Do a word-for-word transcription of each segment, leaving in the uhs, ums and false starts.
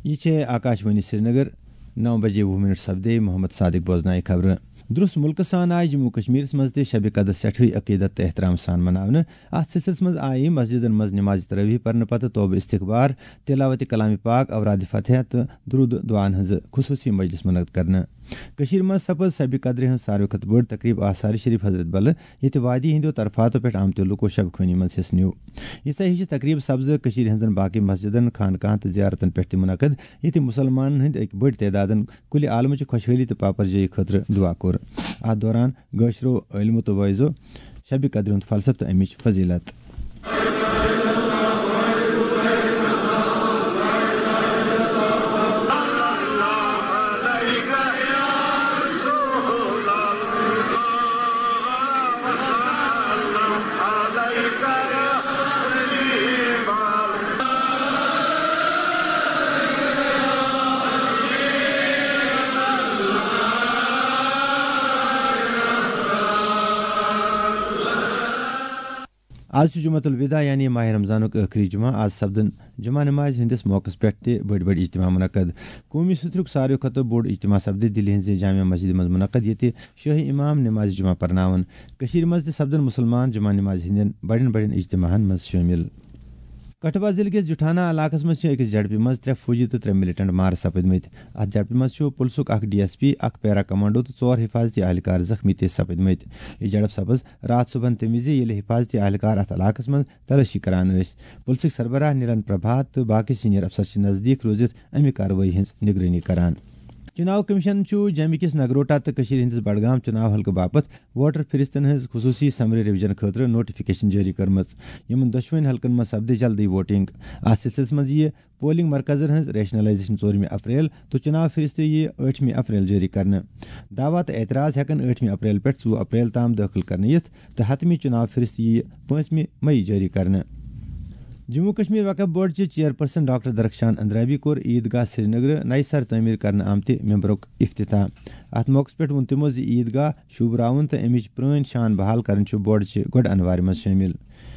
یہ آکاشوانی سری نگر نو بجے وہ منٹ سپدے محمد صادق بوزنائے خبر درست ملک سان آئی جموں کشمیر مز تہ شب قدر سٹھے عقیدت تو احترام سان مناونہ ات سلسلس مز آئی مسجدن مز نماز تراویح پرن پتہ توبہ استغفار تلاوت کلام پاک اوراد فتح تو درود دعان ہز خصوصی مجلس منعقد کرنا کشیر مز سپز شب قدر ہز ساروی کھت بڑ تقریب آثار شریف حضرت بل یہ وادی ہندو طرفاتو پہ آمت لکو شب خونی مز حصہ نیو یہ ہش تقریب سبز کشیر ہندن باقی مسجدن خانقاہن تو زیارتن پہ منعقد یہ مسلمان ہند ایک بڑ تعداد کل عالمچ خوشحالی تو پاپر جائی خاطر دعا کور ات دوران گشرو علم تو وائزو شب قدر ہند فلسفہ تو امچ فضیلت آج جمعۃ الوداع یعنی ماہ رمضان آخری جمعہ آج سپدن جمعہ نماز ہندس موقع پہ بڑ بڑ اجتماع منعقد قومی سترک ساروی کھتو بوڑ اجتماع سپدے دلی ہز جامع مسجد مز منعقد یہ شاہی امام نماز جمعہ پرناون کشیر مز تہ سپدن مسلمان جمعہ نماز ہندین بڑین بڑین اجتماعن مز شامل کٹھوا ضلع کس جٹھانہ علاقہ مز اکس جڑپی مز ترے فوجی تو ترے ملٹنٹ مار سپدمت ات جڑپی مز پلسک اخ ڈی ایس پی اخ پیرا کمانڈو تو ژور حفاظتی اہلکار زخمی تہ سپدمت یہ جڑپ سپز رات صبح تمہ وز ییٚلہِ حفاظتی اہلکار ات علاقس مز تلاشی کران ٲسۍ پلسک سربراہ نیلن پربھات تو باقی سینئر افسر چھ نزدیک روزتھ امہ کاروٲیی ہنز نگرانی کران چناو کمیشن جموں کس نگروٹا تو ہندس بڈگام چناو حلقہ باپت ووٹر فہرستن ہز خصوصی سمری ریویژن خاطر نوٹیفکیشن جاری کرمز یم دشوین حلقن مز سپدے جلدی ووٹنگ ات سلسلس مز یہ پولنگ مرکزن ہز ریشنلائزیشن ژورمہ اپریل تو چناو فہرست یہ ٲٹھمہ اپریل جاری کرنے دعویٰ تو اعتراض ہیکن ٲٹھمہ اپریل پہ ژوٚوُہ اپریل تام داخل کرنے یتھ تو حتمی چناو فہرست یہ پانژمہ مئی جاری کرنے جموں کشمیر وقف بورڈ چہ چیئرپرسن ڈاکٹر درخشان اندرابی کور عیدگاہ سری نگر نئی سر تعمیر کرنے آمت ممبرک افتتاح ات موقع پہ ون تمو ز عیدگاہ شوبراون تو امچ پرٲنۍ شان بحال کرن بورڈ چہ گۄڈ انوار مز شامل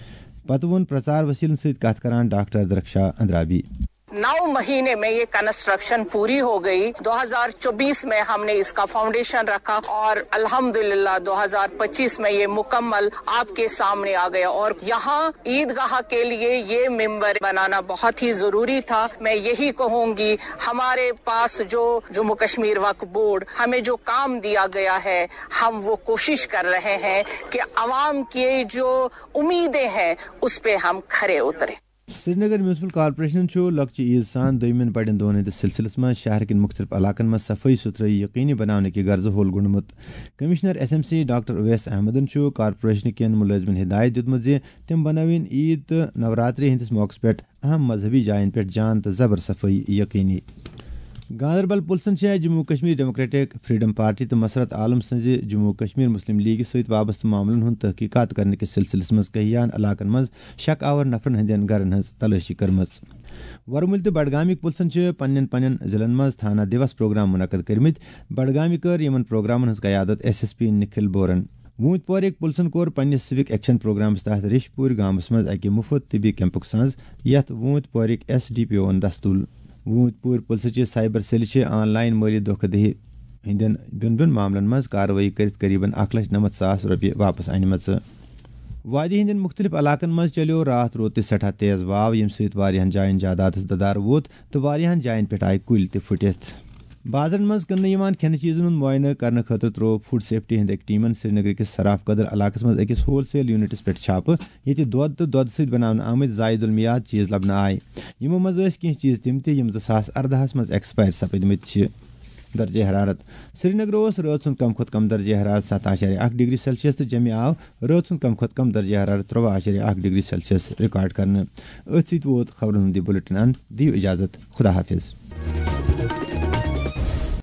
پتہ وون پرچار وسیلن ست کت کران ڈاکٹر درخشان اندرابی نو مہینے میں یہ کنسٹرکشن پوری ہو گئی دو ہزار چوبیس میں ہم نے اس کا فاؤنڈیشن رکھا اور الحمدللہ دو ہزار پچیس میں یہ مکمل آپ کے سامنے آ گیا اور یہاں عیدگاہ کے لیے یہ ممبر بنانا بہت ہی ضروری تھا میں یہی کہوں گی ہمارے پاس جو جموں کشمیر وقف بورڈ ہمیں جو کام دیا گیا ہے ہم وہ کوشش کر رہے ہیں کہ عوام کی جو امیدیں ہیں اس پہ ہم کھرے اتریں سری نگر میونسپل کارپوریشن لکچہ عیز سان دویمن بڑین دہن ہندس سلسلس من شہر کن مختلف علاقن من صفائی ستھرائی یقینی بنانے کی غرض ہول گنڈمت commissioner S M C doctor Owais احمدن کارپوریشن کن ملازمن ہدایت دیتمت زِ تم بنوین عید تو نوراتری ہندس موقع پہ اہم مذہبی جائن پہ جان تو زبر صفائی یقینی گاندربل پلسن Jammu Kashmir democratic freedom party تو مسرت عالم سز جموں کشمیر مسلم لیگ ست وابستہ معاملن ہند تحقیقات کرنے کس سلسلس مز کہیان علاقن مز شک آور نفرن ہندین گرن ہز تلاشی کرمز ورمل تو بڈگامک پلسن پنن پنن ضلعن مز تھانہ دیوس پروگرام منعقد کرمت بڈگامہ کر یمن پروگرامن ہز قیادت ایس ایس پی نکھل بورن وونت پورک پلسن کور پنس سوک ایکشن پروگرامس تحت ریش پور گامس مز اکہ مفت طبی کیمپک ساز یتھ وونت پورک ایس ڈی پی اون دستول وونت پور پلسچہ سائبر سیل آن لائن مالی دھوکہ دہی ہندین بین بین معاملن مز کاروٲیی کرت قریباً اکھ لچھ نمت ساس روپیہ واپس انمت وادی ہندین مختلف علاقن مز چلیو رات روت تہ سٹھا تیز واو یم سۭتۍ واریاہن جائن جائیدادس ددار ووت تو واریاہن جائن پہ آئی کُلۍ تہ پھٹتھ بازرن مز کٕننہٕ یوان کھٮ۪نہٕ چیٖزن ہُنٛد معاینہٕ کرنہٕ خٲطرٕ ترٛوو فوڈ سیفٹی ہٕنٛدۍ أکۍ ٹیٖمن سری نگر کِس سراف قدر علاقس منٛز أکِس ہول سیل یوٗنٹس پٮ۪ٹھ چھاپہٕ ییٚتہِ دۄد تہٕ دۄدٕ سۭتۍ بناونہٕ آمٕتۍ زایِد المیاد چیٖز لبنہٕ آے یِمو منٛز ٲسۍ کینٛہہ چیٖز تِم تہِ یِم زٕ ساس اردہس منٛز ایکسپایر سپدمٕتۍ چھِ درجہ حرارت سری نگر اوس رٲژ ہُنٛد کم کھۄتہٕ کم درجہ حرارت ستھ اشاریہ اکھ ڈگری سیلسیس تہٕ جمہِ آو رٲژ ہُنٛد کم کھۄتہٕ کم درجہ حرارت ترٛوہ اشاریہ اکھ ڈگری سیلسیس رِکارڈ کرنہٕ أتھۍ سۭتۍ ووت خبرن ہُنٛد یہِ بُلٹن انٛد دِیِو اجازت خدا حافظ